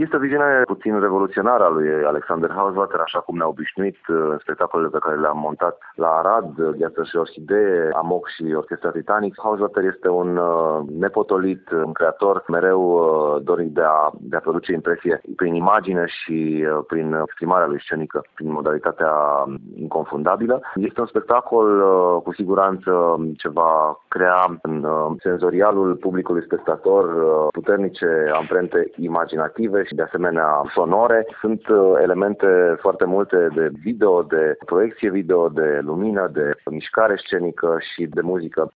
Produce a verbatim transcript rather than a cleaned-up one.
Există viziune puțin revoluționară a lui Alexander Hauswater, așa cum ne-a obișnuit în spectacolele pe care le-am montat la Arad, Gheață și Orhidee, Amok și Orchestra Titanic. Hauswater este un uh, nepotolit, un creator mereu uh, doric de a, de a produce impresie prin imagine și uh, prin exprimarea lui scenică, prin modalitatea inconfundabilă. Este un spectacol uh, cu siguranță ce va crea în uh, senzorialul publicului spectator uh, puternice amprente imaginative și de asemenea sonore. Sunt uh, elemente foarte multe de video, de proiecție video, de lumină, de mișcare scenică și de muzică.